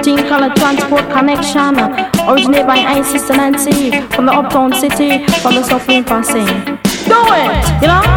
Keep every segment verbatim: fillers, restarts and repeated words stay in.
thing called a transport connection. Originated by I Sister Nancy from the uptown city, from the suffering passing. Do it, you know?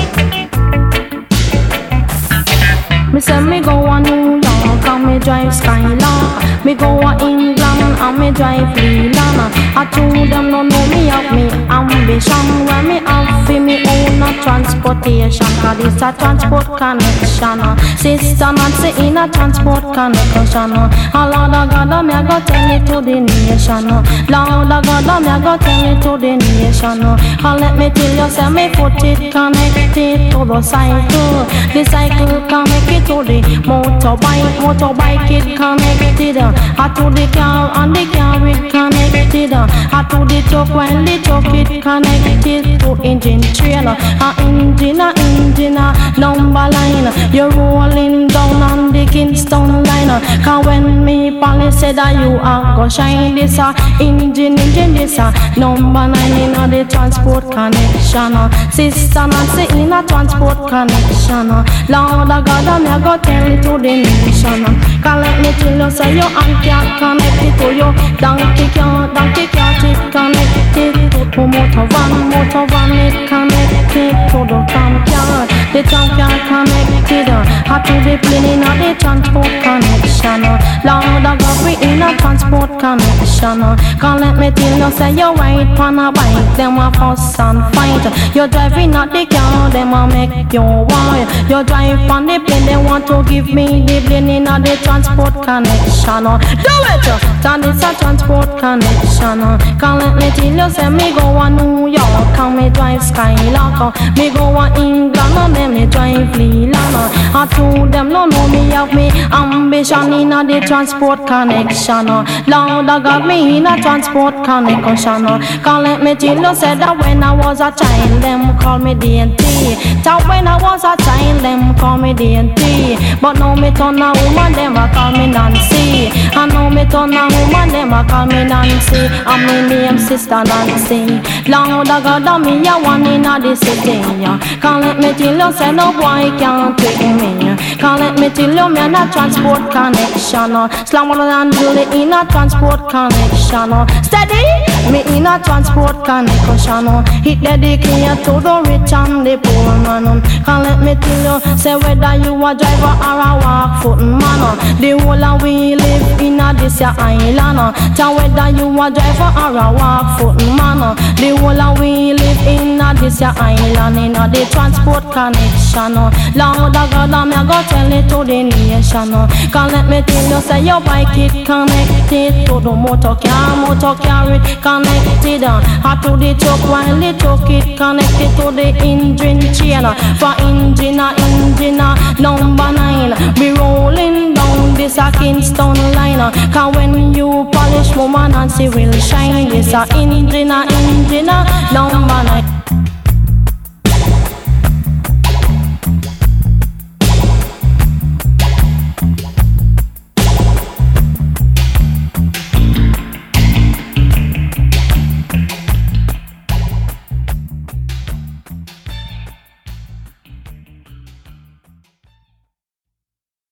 Me say me go a New York and me drive Skylark. Me go a England and me drive Leland. I told them no know me have me ambition. Where me have for me own a transportation. Cause it's a transport connection. Sister Nancy in a transport connection. A Lord of God me a go tell it to the nation. Lord of God me a go tell it to the nation. And let me tell you say me put it connected to the cycle. The cycle connected to the motorbike, motorbike it connected. Uh, to the car and the car it connected. Uh, to the truck when the truck it connected to engine train. Uh, engine, uh, engine, uh, number line. You're rolling down on the Kingston line. Uh, Cause when me police said that you are go shine this uh, engine, engine this uh, number nine in uh, the transport connection. Uh, Sister Nancy in a transport connection. Uh, Lord of God, I'm a go tell it to the nation. Cause let me tell you, say your aunt can't connect it to your donkey car, donkey car it connected to motor van, motor van it connected to the tram car, the tram car connected uh, to the plane in a the transport connection. Lord of God, we in a transport connection. Cause let me tell you, say you ride on a bike, them a fuss and fight. You're driving at the car, them a make you wild. You drive on the plane, they want to give me the plane in a the transport connection. Do it! That is a transport connection. Cause let me tell you, say me go a New York and me drive Skylark. Me go a England and then me drive Leland. I told them no know me have me ambition in a the transport connection. Lord of God, me in a transport connection. Cause let me tell you, say that when I was a child, them call me D N T. That when I was a child, them call me D N T. But now me turn a woman, them a call me Nancy. And now me turn a woman, them a call me Nancy. And me name Sister Nancy. Lord of God, and me a one in a the city. Can't let me tell you, say no boy can't take me. Can't let me tell you, me in a transport connection. Slam on and do it in a transport connection. Steady, me in a transport connection. It dedicated to the rich and the poor man. Can't let me tell you, say whether you a driver or a walk foot man. The whole of we live in a this ya island. Tell whether you a driver or a walk foot man. The whole of we live in a this ya island. In a the transport connection. Lord of God, I'm a go tell it to the nation. Can't let me tell you, say your bike it connected to the motor car, motor car it connected. Or to the truck while the truck it connected to the engine chain. For engine, engine number nine. Be rolling down this a Kingston line. Cause when you polish woman and she will shine. This a engine, engine number nine.